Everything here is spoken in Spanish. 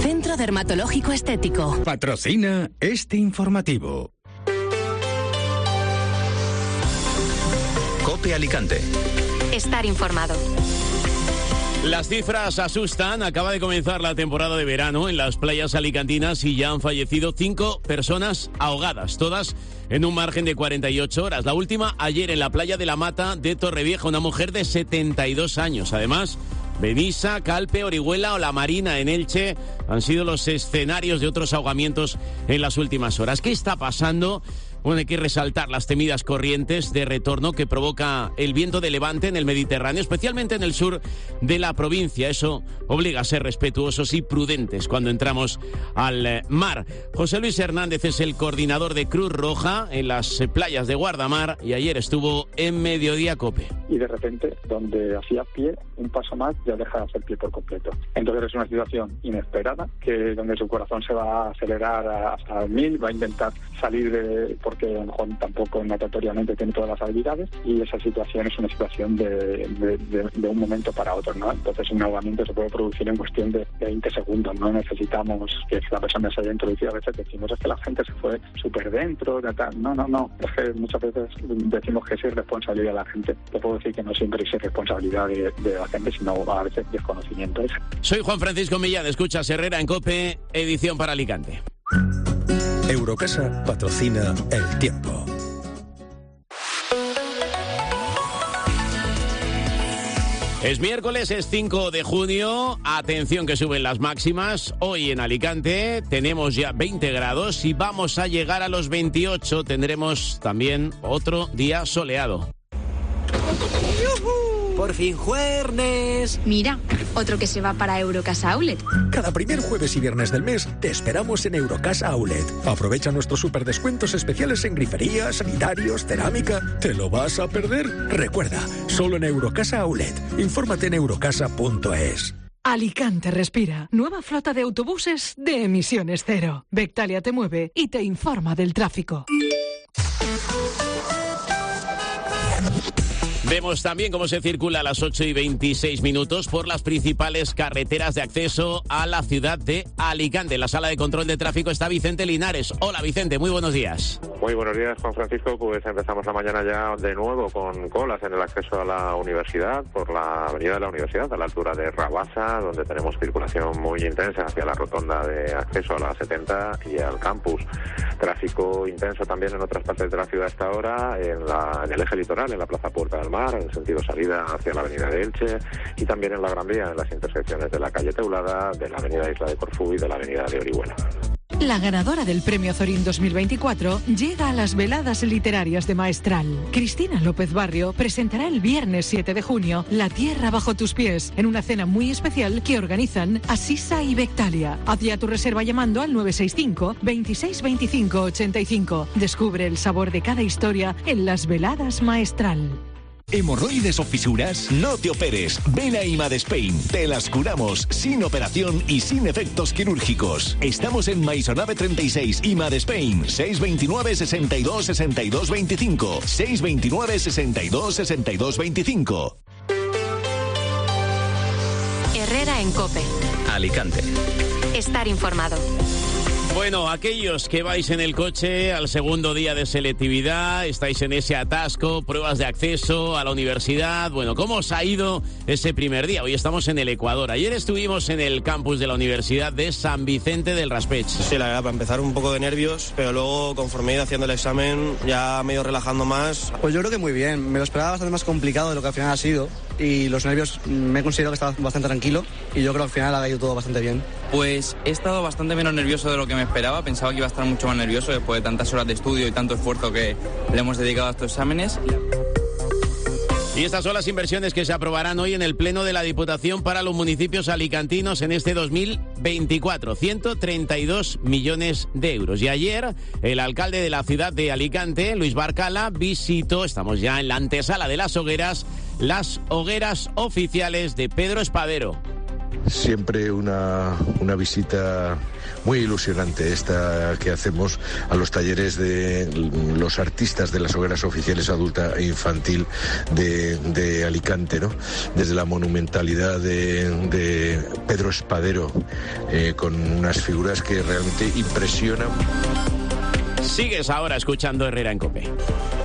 Centro Dermatológico Estético. Patrocina este informativo. COPE Alicante. Estar informado. Las cifras asustan. Acaba de comenzar la temporada de verano en las playas alicantinas y ya han fallecido 5 personas ahogadas, todas en un margen de 48 horas. La última ayer en la playa de la Mata de Torrevieja, una mujer de 72 años. Además, Benissa, Calpe, Orihuela o La Marina en Elche han sido los escenarios de otros ahogamientos en las últimas horas. ¿Qué está pasando? Bueno, hay que resaltar las temidas corrientes de retorno que provoca el viento de levante en el Mediterráneo, especialmente en el sur de la provincia. Eso obliga a ser respetuosos y prudentes cuando entramos al mar. José Luis Hernández es el coordinador de Cruz Roja en las playas de Guardamar y ayer estuvo en Mediodía Cope. Y de repente, donde hacía pie, un paso más, ya deja de hacer pie por completo. Entonces es una situación inesperada, que donde su corazón se va a acelerar hasta 1000, va a intentar salir porque a lo mejor tampoco natatoriamente tiene todas las habilidades, y esa situación es una situación de un momento para otro, ¿no? Entonces un ahogamiento se puede producir en cuestión de 20 segundos, no necesitamos que la persona se haya introducido. A veces decimos, es que la gente se fue súper dentro, de tal. No, es que muchas veces decimos que es irresponsabilidad de la gente. Te puedo decir que no siempre es irresponsabilidad de la gente, sino a veces desconocimiento. Soy Juan Francisco Millán, escuchas Herrera en COPE, edición para Alicante. Eurocasa patrocina El Tiempo. Es miércoles, es 5 de junio. Atención que suben las máximas. Hoy en Alicante tenemos ya 20 grados y vamos a llegar a los 28. Tendremos también otro día soleado. ¡Por fin jueves! Mira, otro que se va para Eurocasa Outlet. Cada primer jueves y viernes del mes te esperamos en Eurocasa Outlet. Aprovecha nuestros superdescuentos especiales en grifería, sanitarios, cerámica. ¿Te lo vas a perder? Recuerda, solo en Eurocasa Outlet. Infórmate en eurocasa.es. Alicante respira. Nueva flota de autobuses de emisiones cero. Bectalia te mueve y te informa del tráfico. Vemos también cómo se circula a las 8:26 por las principales carreteras de acceso a la ciudad de Alicante. En la sala de control de tráfico está Vicente Linares. Hola Vicente, muy buenos días. Muy buenos días, Juan Francisco. Pues empezamos la mañana ya de nuevo con colas en el acceso a la universidad, por la avenida de la universidad, a la altura de Rabasa, donde tenemos circulación muy intensa hacia la rotonda de acceso a la 70 y al campus. Tráfico intenso también en otras partes de la ciudad hasta ahora, en el eje litoral, en la Plaza Puerta del Mar, en sentido salida hacia la avenida de Elche, y también en la Gran Vía, en las intersecciones de la calle Teulada, de la avenida Isla de Corfú y de la avenida de Orihuela. La ganadora del Premio Zorín 2024 llega a las veladas literarias de Maestral. Cristina López Barrio presentará el viernes 7 de junio La tierra bajo tus pies, en una cena muy especial que organizan Asisa y Bectalia. Haz ya tu reserva llamando al 965 26 25 85. Descubre el sabor de cada historia en las veladas Maestral. ¿Hemorroides o fisuras? No te operes. Ven a IMAD Spain. Te las curamos sin operación y sin efectos quirúrgicos. Estamos en Maisonave 36, IMAD Spain. 629 62 62 25. 629 62 62 25. Herrera en COPE. Alicante. Estar informado. Bueno, aquellos que vais en el coche al segundo día de selectividad, estáis en ese atasco, pruebas de acceso a la universidad. Bueno, ¿cómo os ha ido ese primer día? Hoy estamos en el Ecuador. Ayer estuvimos en el campus de la Universidad de San Vicente del Raspeig. Sí, la verdad, para empezar un poco de nervios, pero luego conforme he ido haciendo el examen ya me he ido relajando más. Pues yo creo que muy bien. Me lo esperaba bastante más complicado de lo que al final ha sido. Y los nervios me considero que estaba bastante tranquilo y yo creo que al final ha ido todo bastante bien. Pues he estado bastante menos nervioso de lo que me esperaba. Pensaba que iba a estar mucho más nervioso después de tantas horas de estudio y tanto esfuerzo que le hemos dedicado a estos exámenes. Y estas son las inversiones que se aprobarán hoy en el Pleno de la Diputación para los municipios alicantinos en este 2024. 132 millones de euros. Y ayer el alcalde de la ciudad de Alicante, Luis Barcala, visitó, estamos ya en la antesala de las hogueras oficiales de Pedro Espadero. Siempre una visita muy ilusionante esta que hacemos a los talleres de los artistas de las hogueras oficiales adulta e infantil de Alicante, ¿no? Desde la monumentalidad de Pedro Espadero, con unas figuras que realmente impresionan. Sigues ahora escuchando Herrera en COPE.